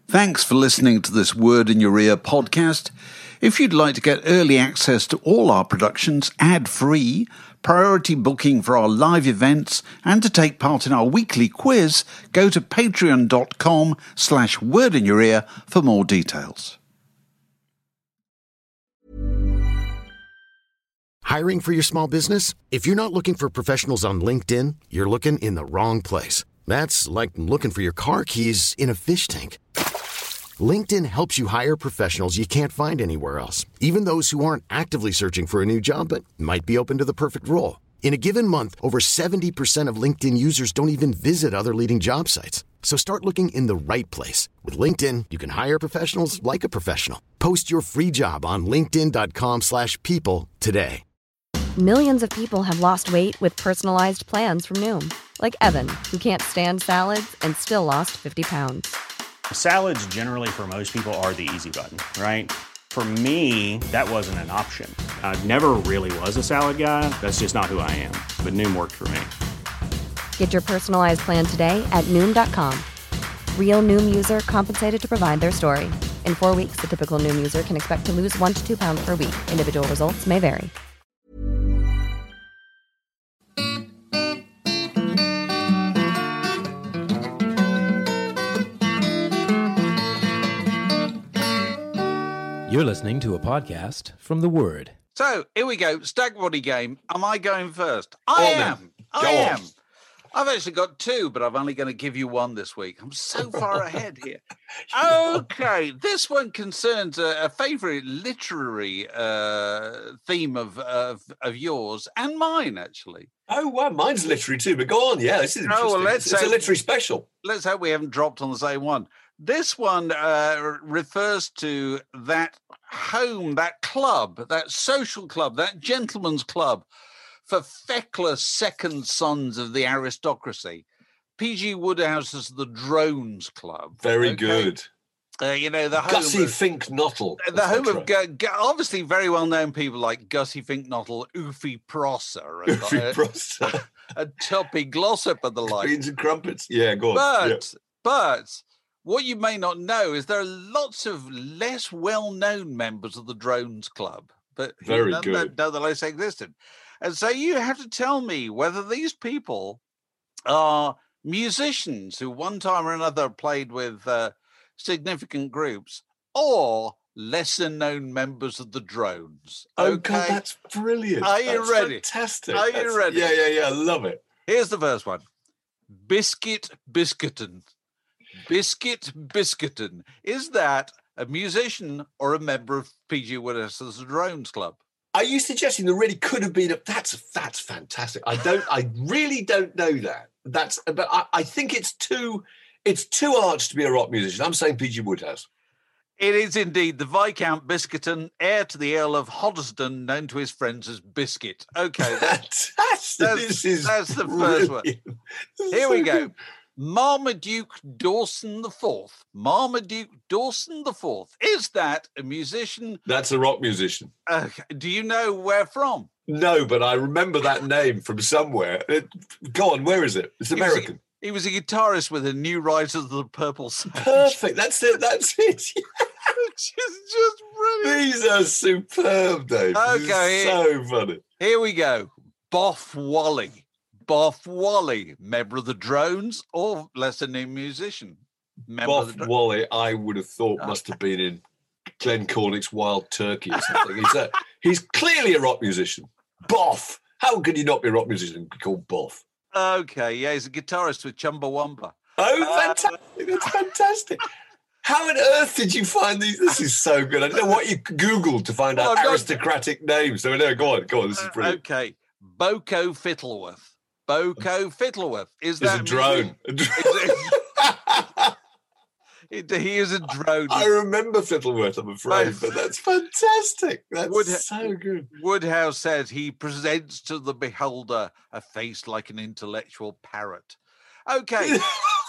Thanks for listening to this Word in Your Ear podcast. If you'd like to get early access to all our productions ad-free, priority booking for our live events, and to take part in our weekly quiz, go to patreon.com/wordinyourear for more details. Hiring for your small business? If you're not looking for professionals on LinkedIn, you're looking in the wrong place. That's like looking for your car keys in a fish tank. LinkedIn helps you hire professionals you can't find anywhere else, even those who aren't actively searching for a new job but might be open to the perfect role. In a given month, over 70% of LinkedIn users don't even visit other leading job sites. So start looking in the right place. With LinkedIn, you can hire professionals like a professional. Post your free job on linkedin.com/people today. Millions of people have lost weight with personalized plans from Noom. Like Evan, who can't stand salads and still lost 50 pounds. Salads generally for most people are the easy button, right? For me, that wasn't an option. I never really was a salad guy. That's just not who I am. But Noom worked for me. Get your personalized plan today at Noom.com. Real Noom user compensated to provide their story. In 4 weeks, the typical Noom user can expect to lose 1 to 2 pounds per week. Individual results may vary. You're listening to a podcast from The Word. So, here we go. Stag body game. Am I going first? I am. I've actually got two, but I'm only going to give you one this week. I'm so far ahead here. Okay, this one concerns a favourite literary theme of yours and mine, actually. Oh, wow, mine's literary too, but go on. Yeah, this is interesting. Well, it's a literary special. Let's hope we haven't dropped on the same one. This one refers to that home, that club, that social club, that gentleman's club for feckless second sons of the aristocracy. P.G. Woodhouse's The Drones Club. Very good. The home Gussie Fink Nottle. The home of obviously very well-known people like Gussie Fink Nottle, Oofy Prosser, and Tuppy Glossop and the like. Beans and crumpets. Yeah, go on. But what you may not know is there are lots of less well-known members of the Drones Club, but nonetheless existed. And so you have to tell me whether these people are musicians who one time or another played with significant groups or lesser-known members of the Drones. Oh, God, that's brilliant. Are you ready? Fantastic. Are you ready? Yeah. I love it. Here's the first one. Biscuit Biscuiton. Biscuit Biscuiton. Is that a musician or a member of P.G. Woodhouse's Drones Club? Are you suggesting there really could have been that's fantastic. I really don't know that. But I think it's too arch to be a rock musician. I'm saying P.G. Woodhouse. It is indeed the Viscount Biscuiton, heir to the Earl of Hoddesdon, known to his friends as Biscuit. Okay, that's the first one. Here we go. Marmaduke Dawson IV. Marmaduke Dawson IV. Is that a musician? That's a rock musician. Do you know where from? No, but I remember that name from somewhere. Go on, where is it? It's American. He was a guitarist with a New Rise of the Purple Sage. Perfect. That's it. Which is just brilliant. These are superb, Dave. Okay. So funny. Here we go. Boff Wally. Boff Wally, member of the Drones or lesser-known musician? Boff Wally, I would have thought must have been in Glenn Cornick's Wild Turkey or something. He's clearly a rock musician. Boff. How could he not be a rock musician and be called Boff? Okay, yeah, he's a guitarist with Chumbawamba. Oh, fantastic. That's fantastic. How on earth did you find these? This is so good. I don't know what you Googled to find out aristocratic names. So, no, go on. This is brilliant. Okay, Boko Fittleworth. Boko Fittleworth. Is that a drone? He is a drone. I remember Fittleworth, I'm afraid, but that's fantastic. That's so good. Woodhouse said he presents to the beholder a face like an intellectual parrot. Okay.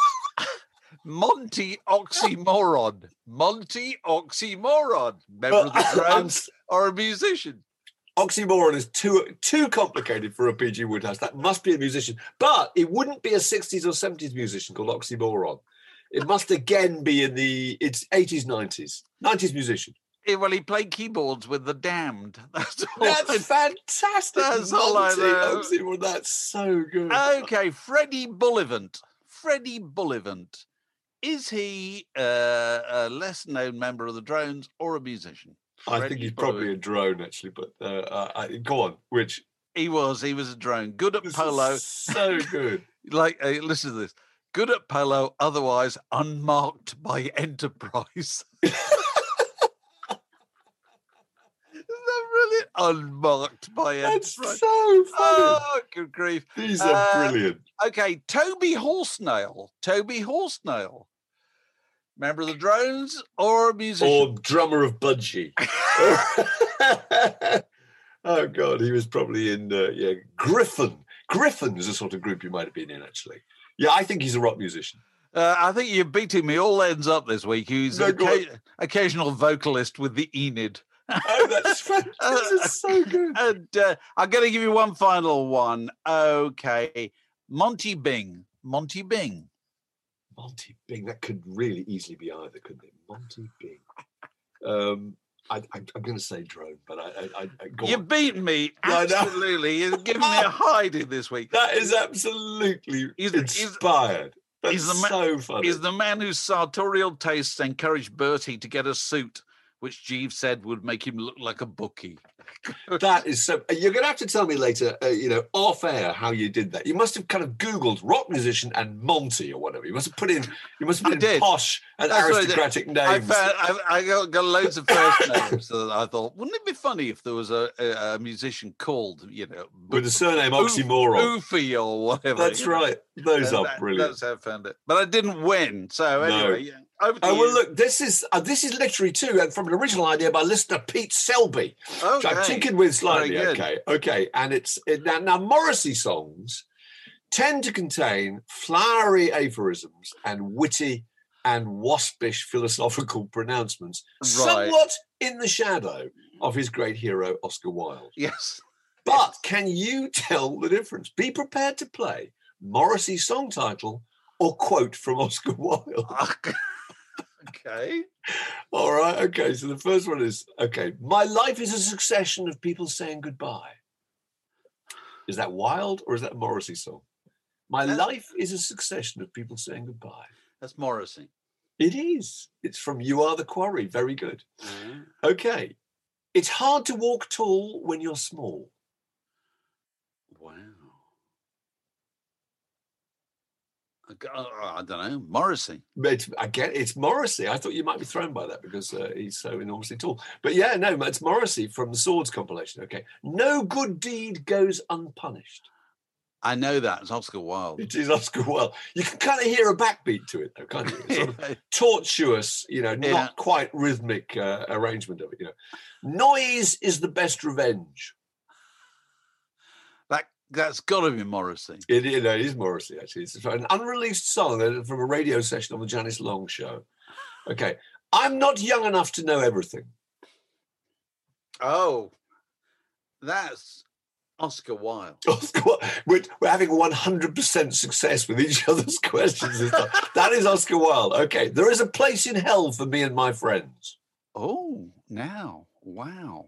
Monty Oxymoron. Monty Oxymoron. Member of the Drones or a musician? Oxymoron is too complicated for a P.G. Woodhouse. That must be a musician. But it wouldn't be a 60s or 70s musician called Oxymoron. It must again be it's 80s, 90s musician. Well, he played keyboards with the Damned. That's fantastic. That's all I know. Well, that's so good. Okay, Freddie Bullivant. Freddie Bullivant. Is he a less-known member of the Drones or a musician? I think he's probably a drone, actually. But go on. Which he was a drone. Good at polo. So good. Listen to this. Good at polo, otherwise unmarked by Enterprise. Brilliant. Unmarked by Enterprise. That's so funny. Oh, good grief. These are brilliant. Okay, Toby Horsnail. Toby Horsnail. Member of the Drones or a musician? Or drummer of Budgie. Oh, God. He was probably in, Griffin. Griffin's a sort of group you might have been in, actually. Yeah, I think he's a rock musician. I think you're beating me all ends up this week. He's an occasional vocalist with the Enid. Oh, that's fantastic. That's so good. And I'm going to give you one final one. Okay. Monty Bing. Monty Bing. Monty Bing. That could really easily be either, couldn't it? Monty Bing. I'm going to say drone, but You've beaten me. Absolutely. You're giving me a hiding this week. That is absolutely inspired. That's so funny. He's the man whose sartorial tastes encouraged Bertie to get a suit, which Jeeves said would make him look like a bookie. That is so. You're going to have to tell me later, off air, how you did that. You must have kind of Googled rock musician and Monty or whatever. You must have put in posh and aristocratic names. I got loads of first names. So I thought, wouldn't it be funny if there was a musician called, with the surname oxymoron, Oofy or whatever. That's right. Those are brilliant. That's how I found it. But I didn't win. So anyway, yeah. Well, look, this is literary too, and from an original idea by listener Pete Selby, which I've tinkered with slightly. Okay, and it's now Morrissey songs tend to contain flowery aphorisms and witty and waspish philosophical pronouncements, somewhat in the shadow of his great hero Oscar Wilde. Yes, but can you tell the difference? Be prepared to play Morrissey song title or quote from Oscar Wilde. Okay. All right. Okay. So the first one is, my life is a succession of people saying goodbye. Is that Wilde or is that a Morrissey song? My life is a succession of people saying goodbye. That's Morrissey. It is. It's from You Are the Quarry. Very good. Mm-hmm. Okay. It's hard to walk tall when you're small. Wow. I don't know. Morrissey. It's Morrissey. I thought you might be thrown by that because he's so enormously tall. But yeah, no, it's Morrissey from the Swords compilation. Okay. No good deed goes unpunished. I know that. It's Oscar Wilde. It is Oscar Wilde. You can kind of hear a backbeat to it, though, can't you? Sort of tortuous, not quite rhythmic arrangement of it. Noise is the best revenge. That's got to be Morrissey. It is Morrissey, actually. It's an unreleased song from a radio session on the Janice Long Show. Okay. I'm not young enough to know everything. Oh, that's Oscar Wilde. We're having 100% success with each other's questions. That is Oscar Wilde. Okay. There is a place in hell for me and my friends. Oh, now. Wow.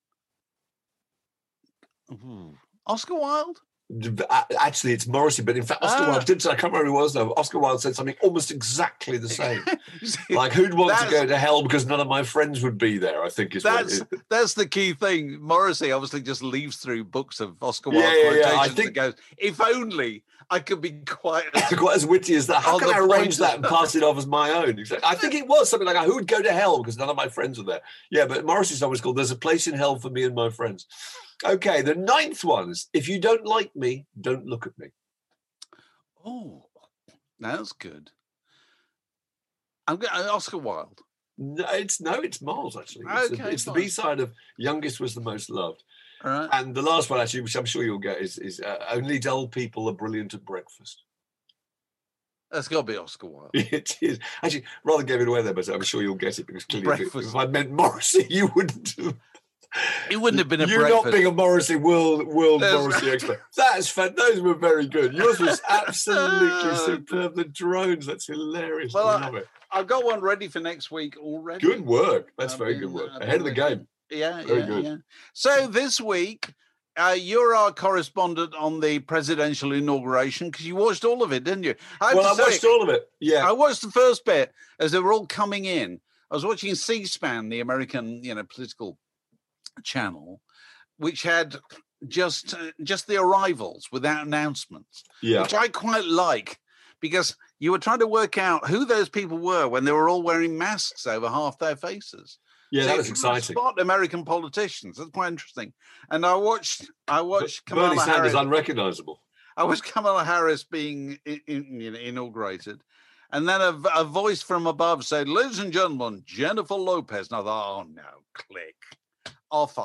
Mm-hmm. Oscar Wilde? Actually, it's Morrissey, but in fact, Oscar Wilde did say, I can't remember who it was now, but Oscar Wilde said something almost exactly the same. Like, who'd want to go to hell because none of my friends would be there, I think is that's the key thing. Morrissey obviously just leaves through books of Oscar Wilde quotations I think, and goes, if only I could be quite as witty as that. How can I arrange that and pass it off as my own? I think it was something like, who would go to hell because none of my friends were there? Yeah, but Morrissey's always called There's a Place in Hell for Me and My Friends. Okay, the ninth one is, if you don't like me, don't look at me. Oh, that's good. I'm going Oscar Wilde. No, it's Miles, actually. It's the B-side of Youngest Was the Most Loved. All right. And the last one, actually, which I'm sure you'll get, is Only Dull People Are Brilliant at Breakfast. That's got to be Oscar Wilde. It is. Actually, rather gave it away there, but I'm sure you'll get it because clearly if I meant Morrissey, you wouldn't have. It wouldn't have been a you breakfast. not being a Morrissey world Morrissey expert. That's those were very good. Yours was absolutely superb. The drones, that's hilarious. Well, I love it. I've got one ready for next week already. Good work. That's very good work. Ahead of the game. Yeah, very good. Yeah. So this week, you're our correspondent on the presidential inauguration because you watched all of it, didn't you? I watched all of it. Yeah, I watched the first bit as they were all coming in. I was watching C-SPAN, the American, political channel, which had just the arrivals without announcements, which I quite like because you were trying to work out who those people were when they were all wearing masks over half their faces. Yeah, so that was exciting. Spot American politicians. That's quite interesting. And I watched Bernie Kamala Sanders Harris. Unrecognizable. I watched Kamala Harris being inaugurated. And then a voice from above said, "Ladies and gentlemen, Jennifer Lopez." And I thought, oh, no, click. Off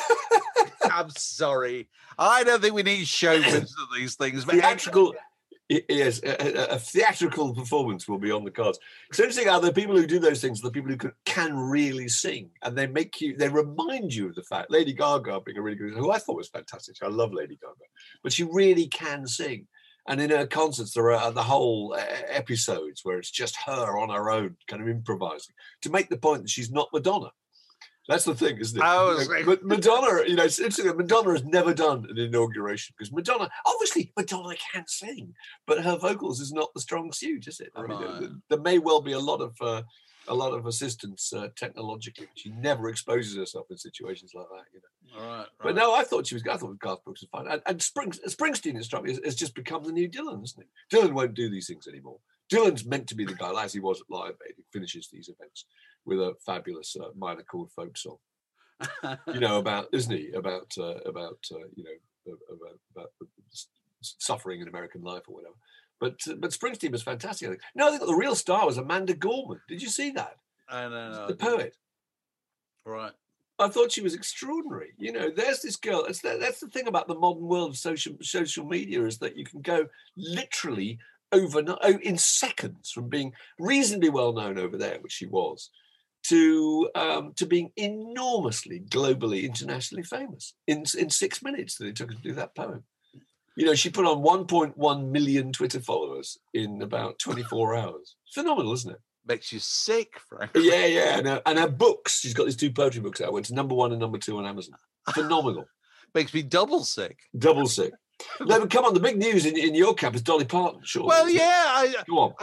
I'm sorry. I don't think we need showbiz of these things. But theatrical, yes, a theatrical performance will be on the cards. It's interesting how the people who do those things are the people who can really sing. And they remind you of the fact, Lady Gaga being a really good, who I thought was fantastic. I love Lady Gaga. But she really can sing. And in her concerts, there are the whole episodes where it's just her on her own, kind of improvising, to make the point that she's not Madonna. That's the thing, isn't it? But Madonna, it's interesting that Madonna has never done an inauguration because Madonna can sing, but her vocals is not the strong suit, is it? I mean, there may well be a lot of assistance technologically. She never exposes herself in situations like that, Right. But no, I thought Garth Brooks was fine. And Springsteen, it struck me, has just become the new Dylan, isn't it? Dylan won't do these things anymore. Dylan's meant to be the guy, as he was at Live Aid, who finishes these events with a fabulous minor chord folk song, about suffering in American life or whatever. But Springsteen was fantastic. I think the real star was Amanda Gorman. Did you see that? No. The poet. Right. I thought she was extraordinary. There's this girl. That's the thing about the modern world of social media is that you can go literally overnight, in seconds, from being reasonably well known over there, which she was, to being enormously globally, internationally famous in 6 minutes that it took her to do that poem. She put on 1.1 million Twitter followers in about 24 hours. Phenomenal, isn't it? Makes you sick, Frank. Yeah. And her books, she's got these 2 poetry books out. Went to #1 and #2 on Amazon. Phenomenal. Makes me double sick. Double sick. No, but come on, the big news in your camp is Dolly Parton, sure. Well, yeah, go on.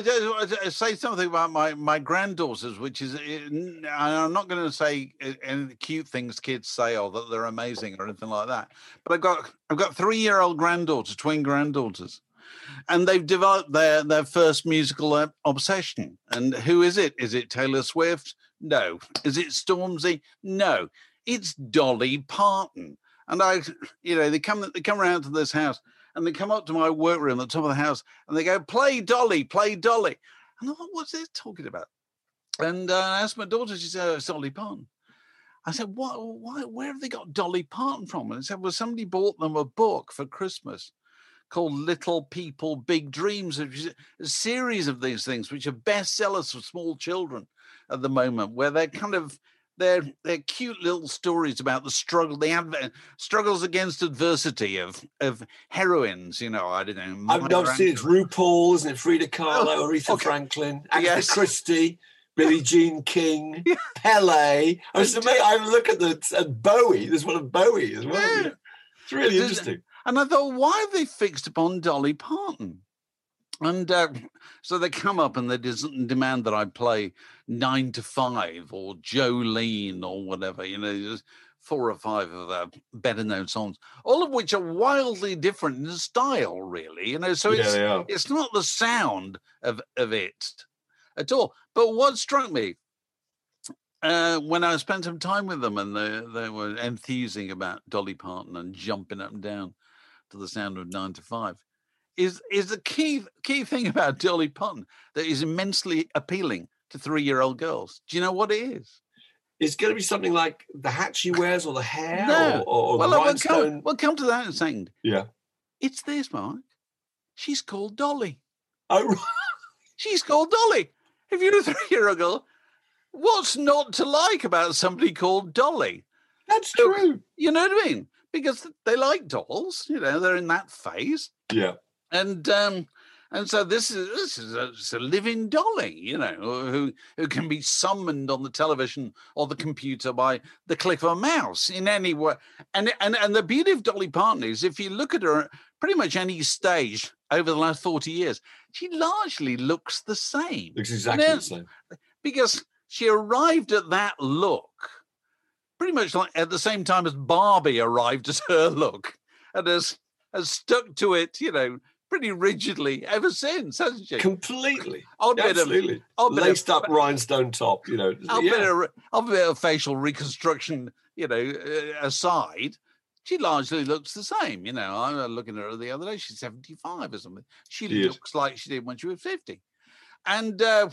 I say something about my granddaughters, which is, I'm not going to say any cute things kids say or that they're amazing or anything like that. But I've got 3-year-old granddaughters, twin granddaughters, and they've developed their first musical obsession. And who is it? Is it Taylor Swift? No. Is it Stormzy? No. It's Dolly Parton. And they come around to this house and they come up to my workroom at the top of the house and they go, "Play Dolly, play Dolly." And I thought, what's this talking about? And I asked my daughter, she said, "Oh, it's Dolly Parton." I said, where have they got Dolly Parton from? And I said, well, somebody bought them a book for Christmas called Little People, Big Dreams, which is a series of these things, which are bestsellers for small children at the moment, where they're kind of, they're cute little stories about the struggle, the struggles against adversity of heroines. I don't know. I've not seen it. It's RuPaul, isn't it? Frida Kahlo, Aretha Franklin, Agatha Christie, Billie Jean King, Pele. I look at Bowie. There's one of Bowie as well. Yeah. It's really interesting. And I thought, why have they fixed upon Dolly Parton? And so they come up and they demand that I play 9 to 5 or Jolene or whatever, just 4 or 5 of their better known songs, all of which are wildly different in style, really. So it's not the sound of it at all. But what struck me when I spent some time with them and they were enthusing about Dolly Parton and jumping up and down to the sound of 9 to 5. Is the key thing about Dolly Parton that is immensely appealing to 3-year-old girls. Do you know what it is? It's going to be something like the hat she wears or the hair or the rhinestone. We'll come to that in a second. Yeah. It's this, Mark. She's called Dolly. Oh, right. She's called Dolly. If you're a 3-year-old girl, what's not to like about somebody called Dolly? That's true. You know what I mean? Because they like dolls. You know, they're in that phase. Yeah. And so this is a living dolly, you know, who can be summoned on the television or the computer by the click of a mouse in any way. And the beauty of Dolly Parton is, if you look at her at pretty much any stage over the last 40 years, she largely looks the same. Looks exactly the same. Because she arrived at that look pretty much like at the same time as Barbie arrived at her look, and has stuck to it, you know, pretty rigidly ever since, hasn't she? Completely. Absolutely. Laced up rhinestone top, you know. A bit of facial reconstruction, you know, aside, she largely looks the same. You know, I was looking at her the other day. She's 75 or something. She looks like she did when she was 50. And the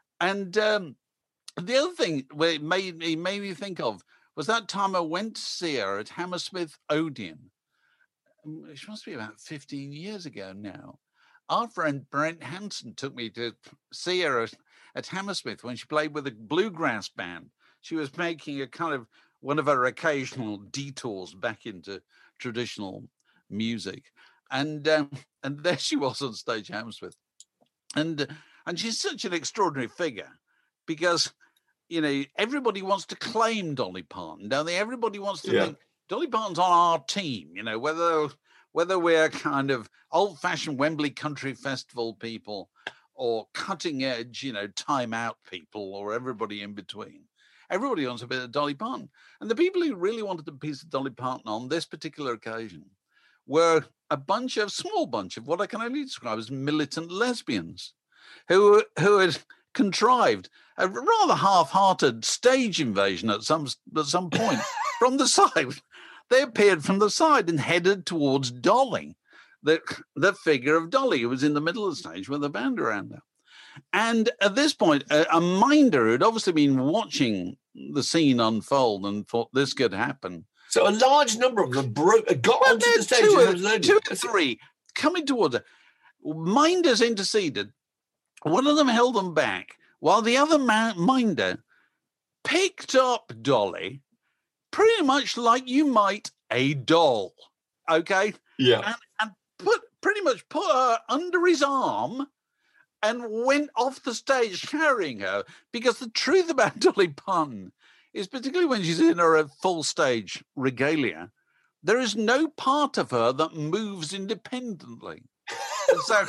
other thing it made me think of was that time I went to see her at Hammersmith Odeon. Which must be about 15 years ago now. Our friend Brent Hansen took me to see her at Hammersmith when she played with a bluegrass band. She was making a kind of one of her occasional detours back into traditional music. And there she was on stage at Hammersmith. And she's such an extraordinary figure because, you know, everybody wants to claim Dolly Parton, don't they? Everybody wants to think, Dolly Parton's on our team, you know, whether we're kind of old-fashioned Wembley Country Festival people or cutting-edge, you know, time-out people or everybody in between. Everybody wants a bit of Dolly Parton. And the people who really wanted a piece of Dolly Parton on this particular occasion were a small bunch of what I can only describe as militant lesbians who had contrived a rather half-hearted stage invasion at some point from the side. They appeared from the side and headed towards Dolly, the figure of Dolly, who was in the middle of the stage with the band around her. And at this point, a minder who had obviously been watching the scene unfold and thought this could happen. So a large number of them got onto the stage. Two or three coming towards her. Minders interceded. One of them held them back, while the other minder picked up Dolly, pretty much like you might a doll, okay? Yeah. And pretty much put her under his arm and went off the stage carrying her, because the truth about Dolly Parton is, particularly when she's in her full stage regalia, there is no part of her that moves independently. So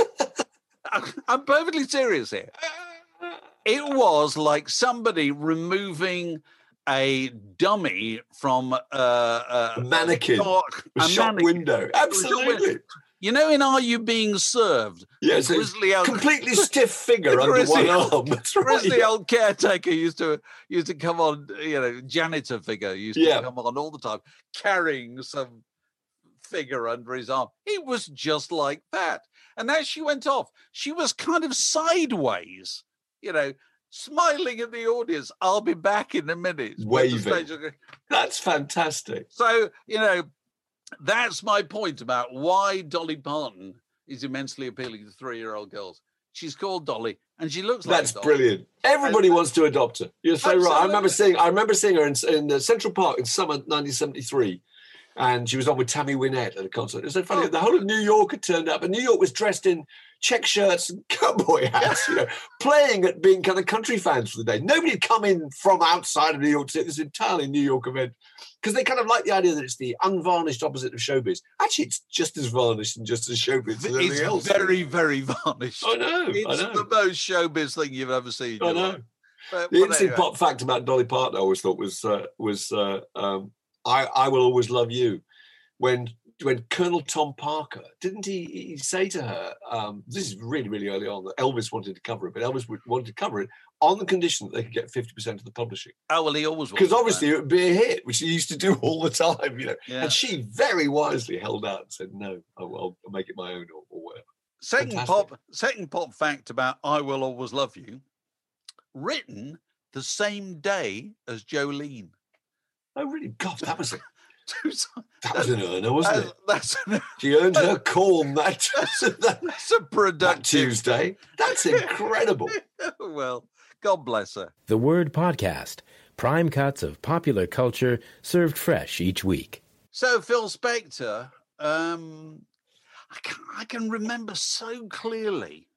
I'm perfectly serious here. It was like somebody removing a dummy from a mannequin, a shop window. Absolutely. You know, in Are You Being Served? Yes, completely stiff figure under one arm. That's right. Grizzly old caretaker used to come on, you know, janitor figure used to come on all the time, carrying some figure under his arm. It was just like that. And as she went off, she was kind of sideways, you know, smiling at the audience. I'll be back in a minute. Waving. That's fantastic. So, you know, that's my point about why Dolly Parton is immensely appealing to 3-year-old girls. She's called Dolly, and she looks like Dolly. That's brilliant. Everybody wants to adopt her. You're so right. I remember seeing her in Central Park in summer 1973. And she was on with Tammy Wynette at a concert. It was so funny. The whole of New York had turned up, and New York was dressed in check shirts and cowboy hats, you know, playing at being kind of country fans for the day. Nobody had come in from outside of New York to see this entirely New York event, because they kind of like the idea that it's the unvarnished opposite of showbiz. Actually, it's just as varnished and just as showbiz as anything else. It's very, very varnished. I know. It's the most showbiz thing you've ever seen. I know. The interesting pop fact about Dolly Parton I always thought was I Will Always Love You. When Colonel Tom Parker, didn't he say to her, this is really, really early on, that Elvis wanted to cover it, but Elvis wanted to cover it on the condition that they could get 50% of the publishing. Oh, well, he always was. Because obviously it would be a hit, which he used to do all the time, you know. Yeah. And she very wisely held out and said, no, I'll make it my own or whatever. Second pop fact about I Will Always Love You, written the same day as Jolene. Oh, really? God, that was an earner, wasn't it? She earned her corn that's a productive that Tuesday. That's incredible. Well, God bless her. The Word Podcast, Prime cuts of popular culture served fresh each week. So Phil Spector, I can remember so clearly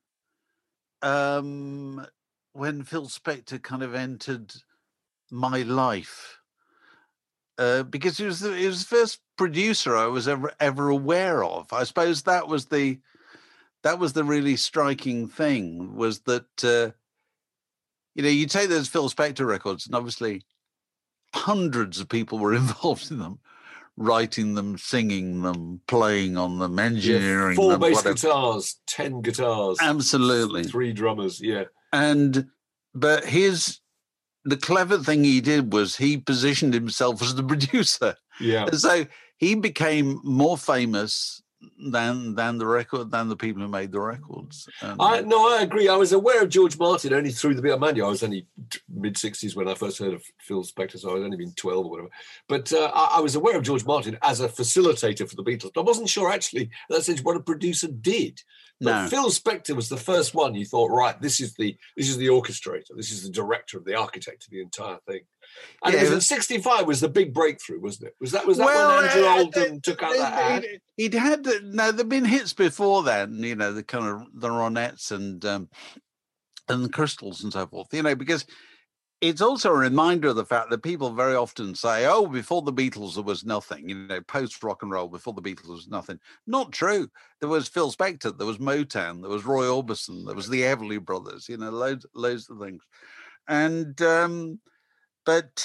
when Phil Spector kind of entered my life, because he was the first producer I was ever aware of. I suppose that was the really striking thing, was that you take those Phil Spector records, and obviously hundreds of people were involved in them, writing them, singing them, playing on them, engineering them. 4 bass guitars, 10 guitars. Absolutely. 3 drummers, yeah. But the clever thing he did was he positioned himself as the producer. Yeah. And so he became more famous than the people who made the records. I agree. I was aware of George Martin only through the Beatles. Mind you, I was only mid-60s when I first heard of Phil Spector, so I was only been 12 or whatever. But I was aware of George Martin as a facilitator for the Beatles. But I wasn't sure actually that's what a producer did. But No. Phil Spector was the first one you thought, right, this is the orchestrator, this is the director, the architect of the entire thing. And it was in 65 was the big breakthrough, wasn't it? Was that when Andrew Oldham took out that ad? There'd been hits before then, the kind of the Ronettes and the Crystals and so forth, because it's also a reminder of the fact that people very often say, oh, before the Beatles, there was nothing, post rock and roll, before the Beatles was nothing. Not true. There was Phil Spector, there was Motown, there was Roy Orbison, there was the Everly Brothers, loads of things. And, but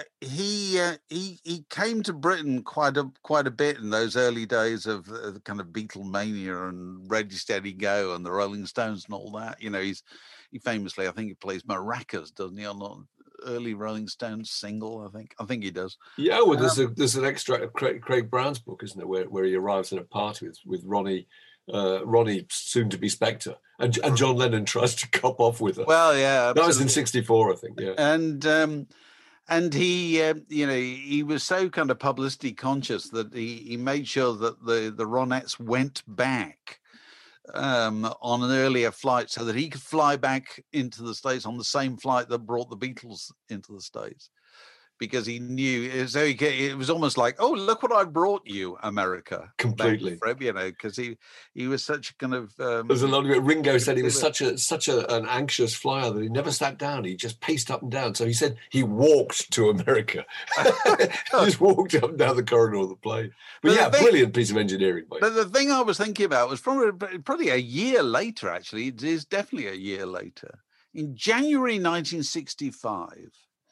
he came to Britain quite a bit in those early days of the kind of Beatlemania and Ready, Steady, Go and the Rolling Stones and all that. He famously, I think he plays maracas, doesn't he, on an early Rolling Stones single? I think he does. Yeah, well, there's an extract of Craig Brown's book, isn't there, where he arrives at a party with Ronnie, soon to be Spector, and John Lennon tries to cop off with her. Well, yeah, absolutely. That was in '64, I think. Yeah, and he, he was so kind of publicity conscious that he made sure that the Ronettes went back on an earlier flight so that he could fly back into the States on the same flight that brought the Beatles into the States, because he knew. So it was almost like, oh, look what I brought you, America. Completely. Because he was such a kind of. There's a lot of it. Ringo said he was such an anxious flyer that he never sat down. He just paced up and down. So he said he walked to America. He just walked up and down the corridor of the plane. But brilliant piece of engineering. Mate. But the thing I was thinking about was probably a year later, actually. It is definitely a year later. In January 1965,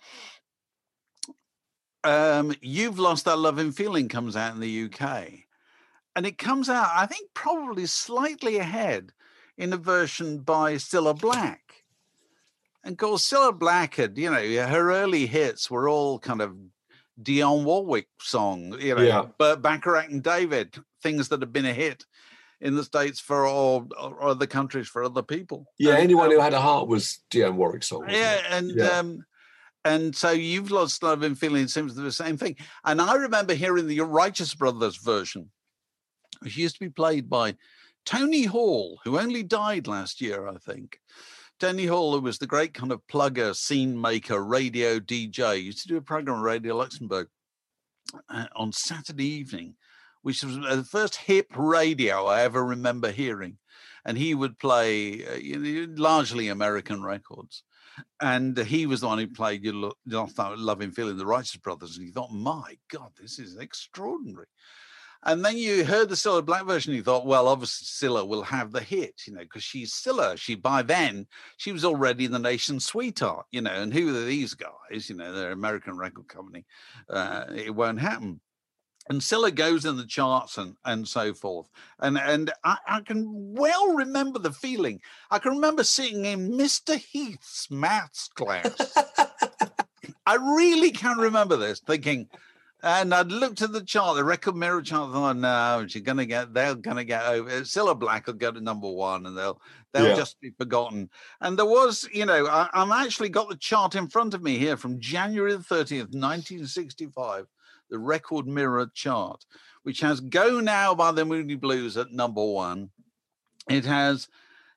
You've Lost That Loving Feeling comes out in the UK. And it comes out, I think, probably slightly ahead in a version by Cilla Black. And of course, Cilla Black had, her early hits were all kind of Dionne Warwick songs, Burt Bacharach and David, things that have been a hit in the States for or other countries for other people. Yeah, anyone who had a heart was Dionne Warwick song. And so You've Lost Loving Feeling seems to be the same thing. And I remember hearing the Righteous Brothers version, which used to be played by Tony Hall, who only died last year, I think. Tony Hall, who was the great kind of plugger, scene maker, radio DJ, used to do a program on Radio Luxembourg on Saturday evening, which was the first hip radio I ever remember hearing. And he would play largely American records. And he was the one who played You Lost That Loving Feeling, the Righteous Brothers. And you thought, my God, this is extraordinary. And then you heard the Cilla Black version. You thought, well, obviously Cilla will have the hit, because she's Cilla. By then, she was already the nation's sweetheart, and who are these guys? They're an American record company. It won't happen. And Cilla goes in the charts and so forth. And I can well remember the feeling. I can remember sitting in Mr. Heath's maths class. I really can remember this, thinking, and I'd looked at the chart, the Record Mirror chart, and thought, no, they're going to get over. Cilla Black will go to number one, and they'll just be forgotten. And there was, I've actually got the chart in front of me here from January the 30th, 1965. The Record Mirror chart, which has Go Now by the Moody Blues at number one. It has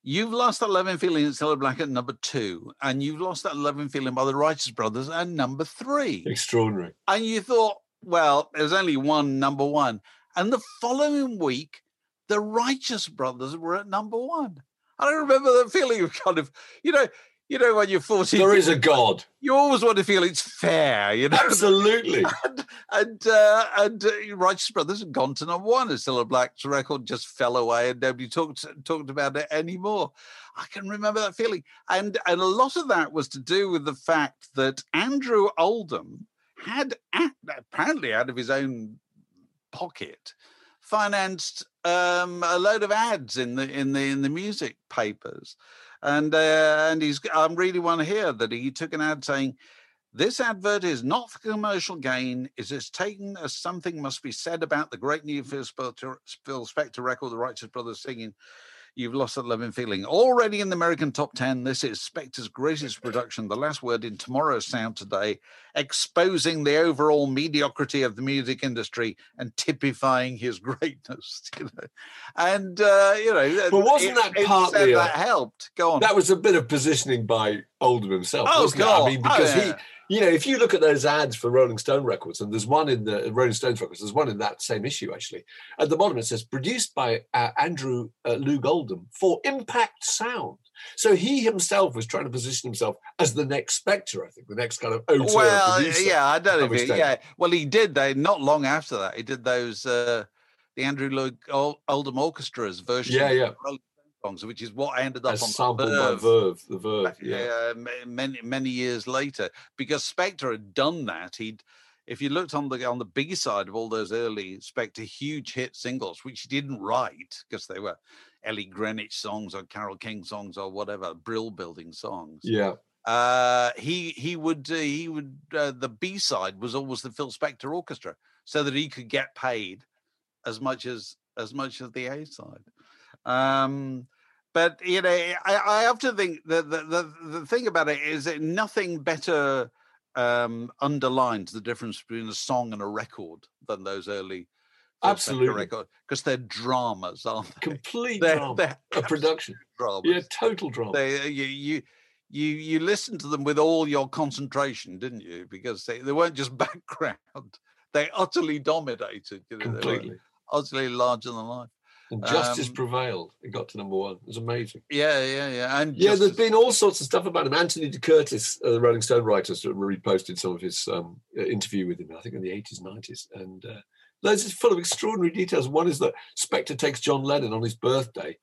You've Lost That Loving Feeling at Cilla Black at number 2, and You've Lost That Loving Feeling by the Righteous Brothers at number 3. Extraordinary. And you thought, well, there's only one number 1. And the following week, the Righteous Brothers were at number 1. I remember the feeling of kind of, you know, when you're 14. There is a God. You always want to feel it's fair, you know. Absolutely. And Righteous Brothers had gone to number 1. Cilla Black's record just fell away and nobody talked about it anymore. I can remember that feeling. And a lot of that was to do with the fact that Andrew Oldham had, apparently out of his own pocket, financed a load of ads in the music papers. And I'm reading one here that he took an ad saying, "This advert is not for commercial gain. It is taken as something must be said about the great new Phil Spector record, The Righteous Brothers singing You've Lost That Loving Feeling. Already in the American top 10, this is Spector's greatest production, the last word in Tomorrow's Sound Today, exposing the overall mediocrity of the music industry and typifying his greatness." You know, and but wasn't that partly that helped? Go on. That was a bit of positioning by Oldham himself. Oh God! I mean, because he. You know, if you look at those ads for Rolling Stone records, and there's one in the Rolling Stones records, there's one in that same issue, actually. At the bottom, it says, produced by Andrew Loog Oldham for Impact Sound. So he himself was trying to position himself as the next Spector, I think, the next kind of auteur producer. Yeah, I don't know. Yeah, well, he did. Not long after that, he did those, the Andrew Loog Oldham Orchestra's version. Yeah. Songs, which is what ended up on sampled by Verve. The Verve, many years later, because Spector had done that. If you looked on the B side of all those early Spector huge hit singles, which he didn't write because they were Ellie Greenwich songs or Carole King songs or whatever, Brill Building songs. Yeah. He would the B side was always the Phil Spector Orchestra, so that he could get paid as much as the A side. But you know, I often think the thing about it is that nothing better underlines the difference between a song and a record than those early records, because they're dramas, aren't they? Complete drama. They're a production. Dramas. Yeah, total drama. You listened to them with all your concentration, didn't you? Because they weren't just background; they utterly dominated. You know, completely, they were utterly larger than life. And Justice prevailed. It got to number 1. It was amazing. Yeah. And there's been all sorts of stuff about him. Anthony de Curtis, the Rolling Stone writer, reposted some of his interview with him, I think in the 80s, 90s. And those are full of extraordinary details. One is that Spector takes John Lennon on Lennon's birthday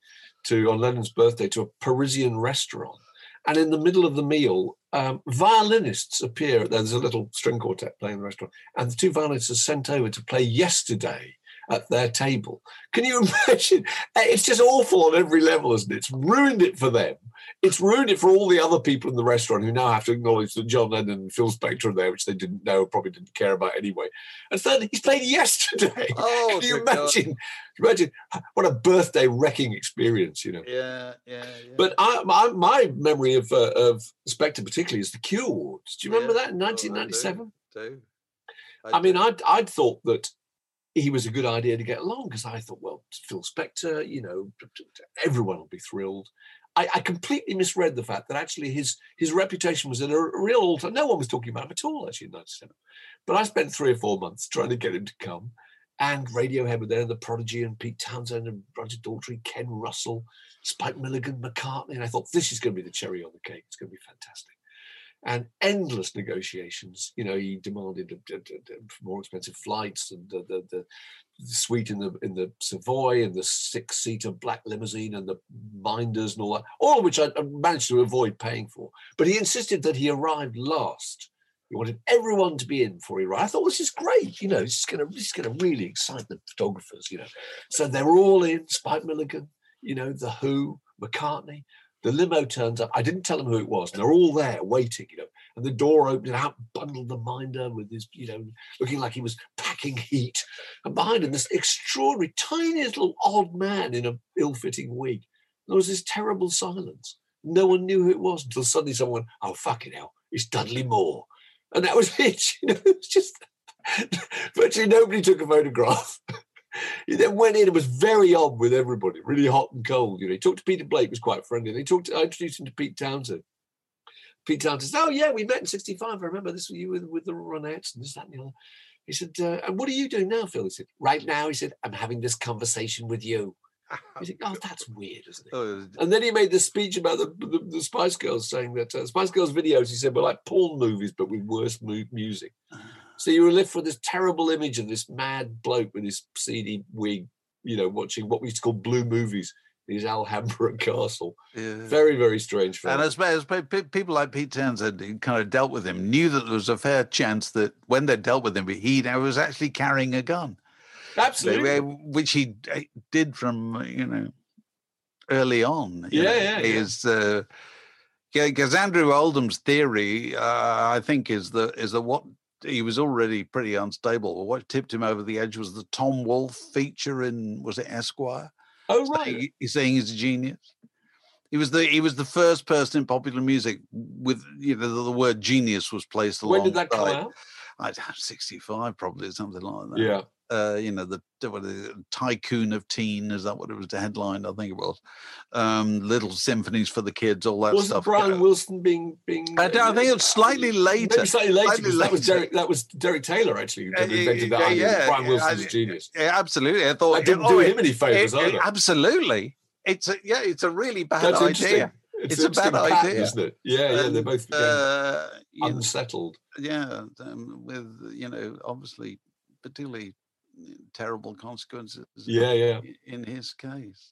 to a Parisian restaurant. And in the middle of the meal, violinists appear. There's a little string quartet playing in the restaurant. And the 2 violinists are sent over to play Yesterday at their table. Can you imagine? It's just awful on every level, isn't it? It's ruined it for them. It's ruined it for all the other people in the restaurant who now have to acknowledge that John Lennon and Phil Spector are there, which they didn't know, probably didn't care about anyway. And third, he's played Yesterday. Can you imagine? Imagine what a birthday wrecking experience, you know? Yeah. But my memory of Spector particularly is the Q Awards. Do you remember that in 1997? I do. I mean, I'd thought that he was a good idea to get along, because I thought, well, Phil Spector, you know, everyone will be thrilled. I completely misread the fact that actually his reputation was in a real altar. No one was talking about him at all, actually, in 1997. But I spent 3 or 4 months trying to get him to come. And Radiohead were there, and The Prodigy, and Pete Townsend, and Roger Daltrey, Ken Russell, Spike Milligan, McCartney. And I thought, this is going to be the cherry on the cake. It's going to be fantastic. And endless negotiations. You know, he demanded more expensive flights, and the suite in the Savoy, and the 6-seater black limousine, and the binders and all that, all of which I managed to avoid paying for. But he insisted that he arrived last. He wanted everyone to be in before he arrived. I thought, this is great. You know, this is going to really excite the photographers. You know, so they were all in. Spike Milligan, you know, The Who, McCartney. The limo turns up. I didn't tell them who it was. And they're all there waiting, you know. And the door opened, out bundled the minder with his, you know, looking like he was packing heat. And behind him, this extraordinary, tiny little odd man in an ill-fitting wig. There was this terrible silence. No one knew who it was until suddenly someone went, "Oh, fucking hell, it's Dudley Moore." And that was it. You know, it was just virtually nobody took a photograph. He then went in and was very on with everybody, really hot and cold. He talked to Peter Blake, was quite friendly. I introduced him to Pete Townsend. Pete Townsend said, "Oh yeah, we met in '65. I remember this was you with the Ronettes and this, that, and the other." He said, "And what are you doing now, Phil?" He said, "Right now," he said, "I'm having this conversation with you." He said, "Oh, that's weird, isn't it?" And then he made this speech about the Spice Girls, saying that Spice Girls videos, he said, were like porn movies, but with worse music. So you were left with this terrible image of this mad bloke with his seedy wig, watching what we used to call blue movies in his Alhambra castle. Yeah. Very, very strange film. And as people like Pete Townsend who kind of dealt with him knew that there was a fair chance that when they dealt with him, he was actually carrying a gun. Absolutely. Which he did from, early on. Because Andrew Oldham's theory, I think, is that what he was already pretty unstable. What tipped him over the edge was the Tom Wolfe feature in, was it Esquire? Oh, right. He's saying he's a genius. He was the first person in popular music with the word genius was placed alongside. When did that come out? I'd have 65 probably, something like that. Yeah. The Tycoon of Teen, is that what it was, the headline? I think it was. Little Symphonies for the Kids, all that stuff. Was Brian Wilson being? I think it was slightly later. Maybe slightly later. That was Derek Taylor actually who invented that idea. Brian Wilson's a genius. Yeah, absolutely. I thought that didn't do him any favors either. Absolutely. It's a really bad idea. It's a bad idea, isn't it? Yeah, they're both unsettled. Yeah, with obviously particularly terrible consequences. In his case.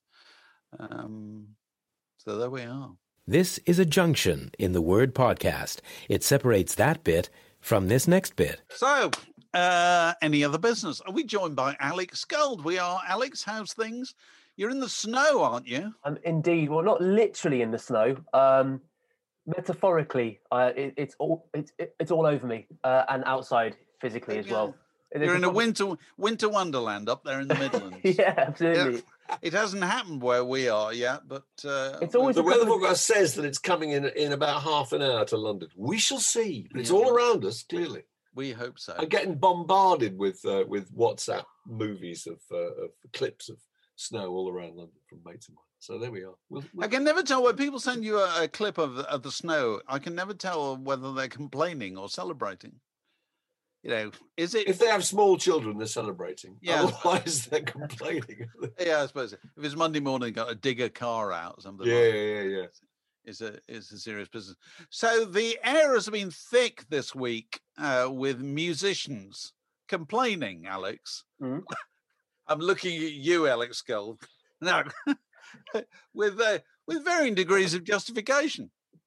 So there we are. This is a junction in the word podcast. It separates that bit from this next bit. So, any other business? Are we joined by Alex Gold? We are. Alex, how's things? You're in the snow, aren't you? Indeed. Well, not literally in the snow. Metaphorically, it's all over me and outside physically as well. You're in a winter wonderland up there in the Midlands. Yeah, absolutely. It hasn't happened where we are yet, but it's always the weather forecast says that it's coming in about half an hour to London. We shall see. But it's all around us, clearly. We hope so. I'm getting bombarded with WhatsApp movies of clips of snow all around London from mates of mine. So there we are. I can never tell when people send you a clip of the snow. I can never tell whether they're complaining or celebrating. Is it? If they have small children, they're celebrating. Yeah. Otherwise, they're complaining. Yeah, I suppose. If it's Monday morning, got to dig a car out or something. Yeah. It's a serious business. So the air has been thick this week with musicians complaining, Alex. Mm-hmm. I'm looking at you, Alex Gold. No, with varying degrees of justification.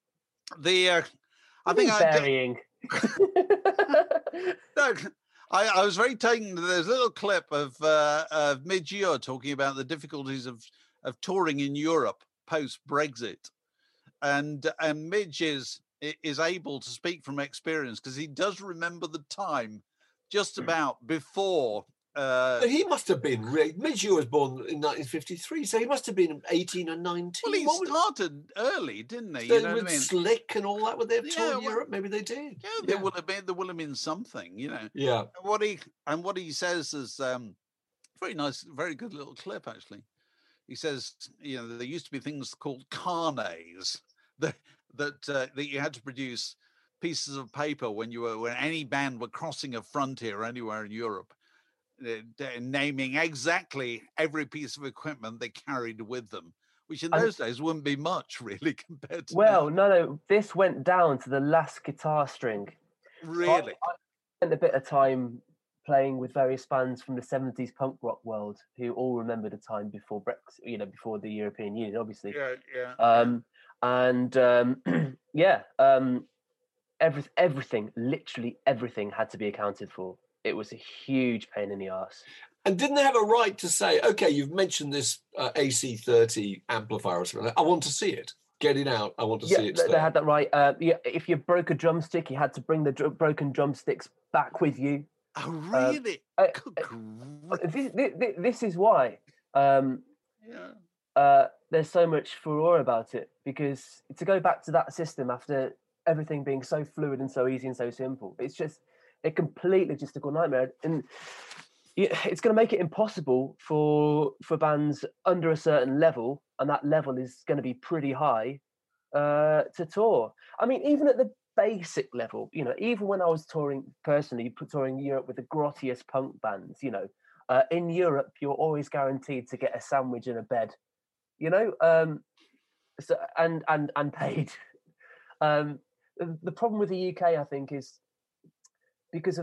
Varying. No, I was very taken. There's a little clip of Midge Ure talking about the difficulties of touring in Europe post Brexit, and Midge is able to speak from experience because he does remember the time just about before. He must have been. Midge Ure was born in 1953, so he must have been 18 and 19. Well, he started early, didn't he? You know with Slick and all that. Would they have toured Europe? Maybe they did. Yeah, there would have been something, Yeah. What he says is very nice, very good little clip actually. He says, there used to be things called carnets that you had to produce pieces of paper when any band were crossing a frontier anywhere in Europe. Naming exactly every piece of equipment they carried with them, which in those days wouldn't be much really compared to now. No, this went down to the last guitar string. Really? I spent a bit of time playing with various bands from the 70s punk rock world who all remember the time before Brexit, before the European Union, obviously. Everything, literally everything had to be accounted for. It was a huge pain in the arse. And didn't they have a right to say, okay, you've mentioned this AC30 amplifier or something, I want to see it. Get it out. I want to see it. They had that right. If you broke a drumstick, you had to bring the broken drumsticks back with you. Oh, really? This is why there's so much furore about it, because to go back to that system after everything being so fluid and so easy and so simple, it completely just took a nightmare. And it's going to make it impossible for bands under a certain level, and that level is going to be pretty high, to tour. I mean, even at the basic level, even when I was touring Europe with the grottiest punk bands, in Europe you're always guaranteed to get a sandwich and a bed, so and paid. The problem with the UK, I think, is because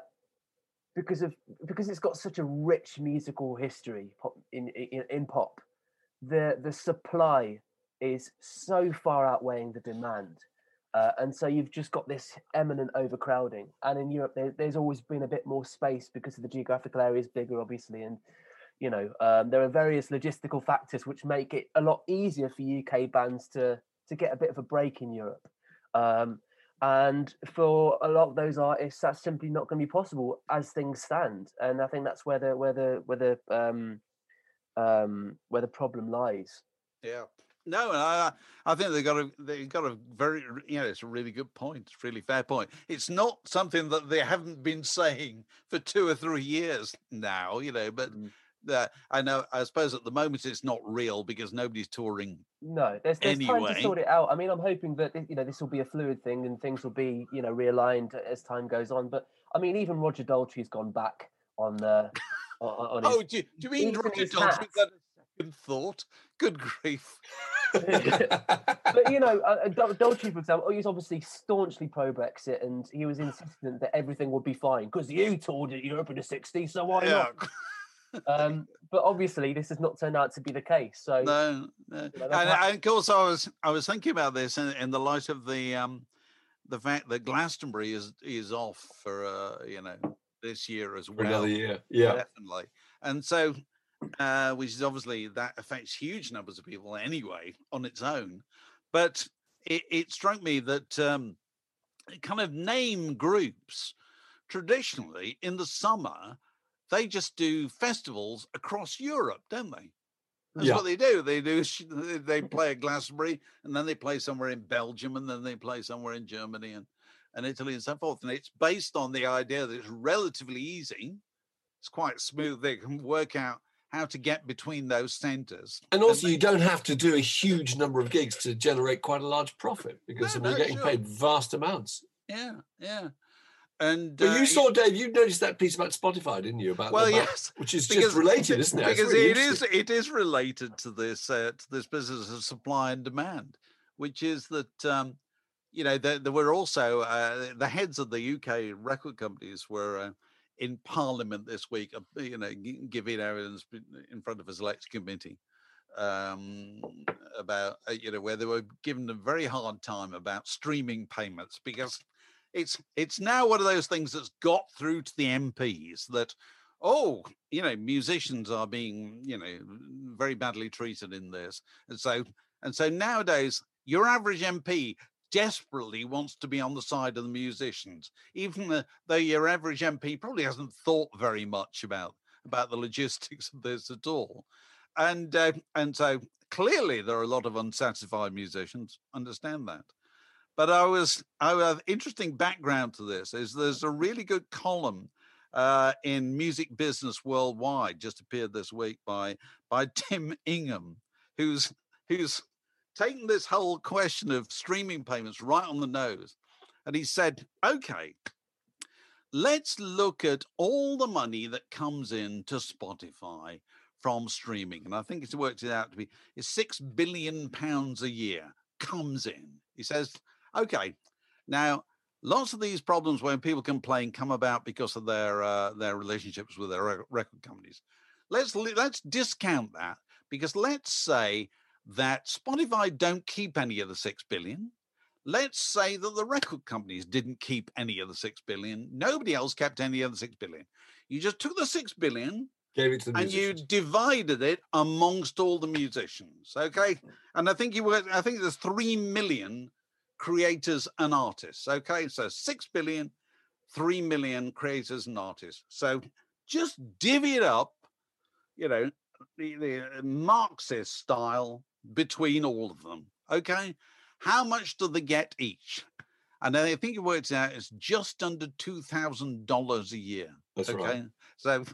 it's got such a rich musical history in pop, the supply is so far outweighing the demand, and so you've just got this eminent overcrowding. And in Europe, there's always been a bit more space because of the geographical area is bigger, obviously, and there are various logistical factors which make it a lot easier for UK bands to get a bit of a break in Europe. And for a lot of those artists, that's simply not going to be possible as things stand. And I think that's where the problem lies. Yeah. No, I think they got a very, it's a really good point. It's a really fair point. It's not something that they haven't been saying for 2 or 3 years now, but I know, I suppose at the moment it's not real because nobody's touring. No, there's anyway. Time to sort it out. I mean, I'm hoping that this will be a fluid thing and things will be realigned as time goes on. But I mean, even Roger Daltrey's gone back on on his, do you mean Roger Daltrey had a second thought? Good grief! But Daltrey, for example, he's obviously staunchly pro-Brexit, and he was insistent that everything would be fine because you toured Europe in the '60s, so why not? But obviously this has not turned out to be the case. So no. And of course I was thinking about this in the light of the fact that Glastonbury is off for this year as well. For another year, yeah, definitely. And so which is obviously that affects huge numbers of people anyway on its own. But it struck me that kind of name groups traditionally in the summer, they just do festivals across Europe, don't they? That's what they do. They play at Glastonbury, and then they play somewhere in Belgium, and then they play somewhere in Germany and Italy and so forth. And it's based on the idea that it's relatively easy. It's quite smooth. They can work out how to get between those centres. And also, you don't have to do a huge number of gigs to generate quite a large profit because you're getting paid vast amounts. Yeah, yeah. And but you saw, Dave, you noticed that piece about Spotify, didn't you? Yes, which is just related, isn't it? Because it is related to this business of supply and demand, which is that there were also the heads of the UK record companies were in Parliament this week, giving evidence in front of a select committee about where they were given a very hard time about streaming payments because. It's now one of those things that's got through to the MPs that, musicians are being, very badly treated in this. And so nowadays, your average MP desperately wants to be on the side of the musicians, even though your average MP probably hasn't thought very much about the logistics of this at all. And so clearly there are a lot of unsatisfied musicians, understand that. But interesting background to this is there's a really good column in Music Business Worldwide just appeared this week by Tim Ingham, who's taken this whole question of streaming payments right on the nose, and he said, "Okay, let's look at all the money that comes in to Spotify from streaming, and I think it's worked it out to be £6 billion a year comes in." He says. Okay, now lots of these problems when people complain come about because of their relationships with their record companies. Let's discount that because let's say that Spotify don't keep any of the $6 billion. Let's say that the record companies didn't keep any of the $6 billion. Nobody else kept any of the $6 billion. You just took the $6 billion. Gave it to the musicians. And you divided it amongst all the musicians. Okay, and I think there's 3 million. Creators and artists. Okay, so 6 billion, 3 million creators and artists. So just divvy it up, the Marxist style between all of them. Okay, how much do they get each? And I think it works out it's just under $2,000 a year. That's right.